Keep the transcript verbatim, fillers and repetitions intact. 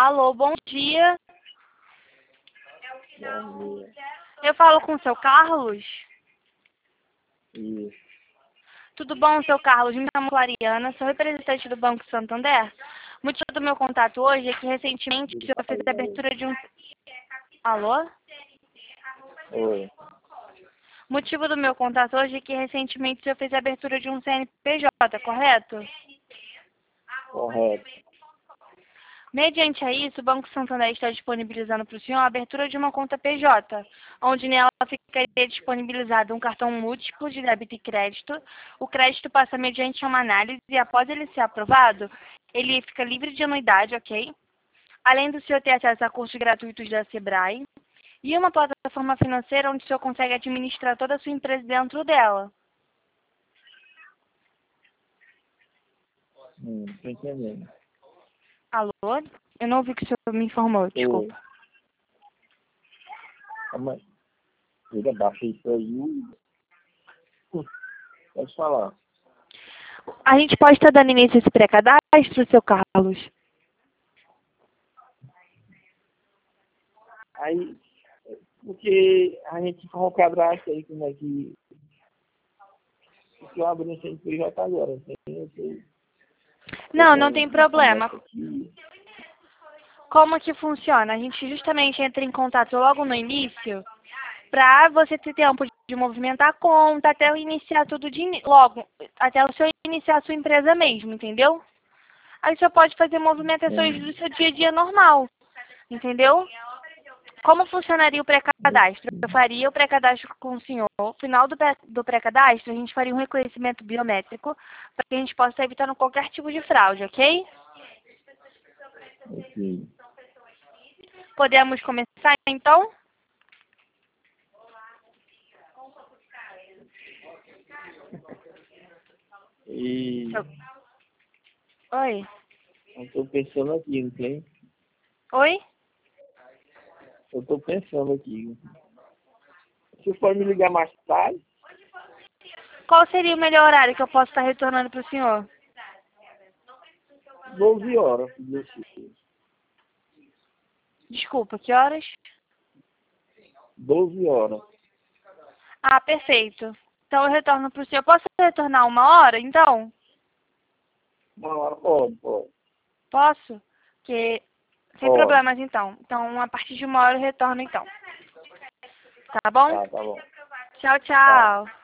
Alô, bom dia. Bom dia. Eu falo com o seu Carlos? Isso. Tudo bom, seu Carlos? Me chamo Clariana, sou representante do Banco Santander. O motivo do meu contato hoje é que recentemente o senhor fez a abertura de um... Alô? Oi. O motivo do meu contato hoje é que recentemente o senhor fez a abertura de um C N P J, correto? Correto. Mediante a isso, o Banco Santander está disponibilizando para o senhor a abertura de uma conta P J, onde nela ficaria disponibilizado um cartão múltiplo de débito e crédito. O crédito passa mediante uma análise e após ele ser aprovado, ele fica livre de anuidade, ok? Além do senhor ter acesso a cursos gratuitos da Sebrae e uma plataforma financeira onde o senhor consegue administrar toda a sua empresa dentro dela. Hum, tô entendendo. Alô? Eu não ouvi o que o senhor me informou, desculpa. Oi. Calma aí. Liga, baixa isso aí. Hum, Pode falar. A gente pode estar dando início a esse pré-cadastro, seu Carlos? Aí, porque a gente for um cadastro aí, como é que... Porque eu abri um C N P J agora. Assim, eu tô, tô Não, com não tem uma problema. promessa aqui. Como que funciona? A gente justamente entra em contato logo no início para você ter tempo de movimentar a conta até eu iniciar tudo de ini- logo, até o senhor iniciar a sua empresa mesmo, entendeu? Aí o senhor pode fazer movimentações Hum, do seu dia a dia normal, entendeu? Como funcionaria o pré-cadastro? Eu faria o pré-cadastro com o senhor. No final do pré- do pré-cadastro, a gente faria um reconhecimento biométrico para que a gente possa estar evitando qualquer tipo de fraude, ok? ok. Podemos começar, então? E Seu- Oi? eu tô pensando aqui, não tem? Oi? Eu tô pensando aqui. Você pode me ligar mais tarde? Qual seria o melhor horário que eu posso estar retornando para o senhor? doze horas, se Deus quiser. Desculpa, que horas? doze horas. Ah, perfeito. Então eu retorno para o senhor. Posso retornar uma hora, então? Uma hora pode, pode. Posso? Que... Sem Pode. problemas, então. Então, a partir de uma hora eu retorno, então. Tá bom? Tá, tá bom. Tchau, Tá. tchau.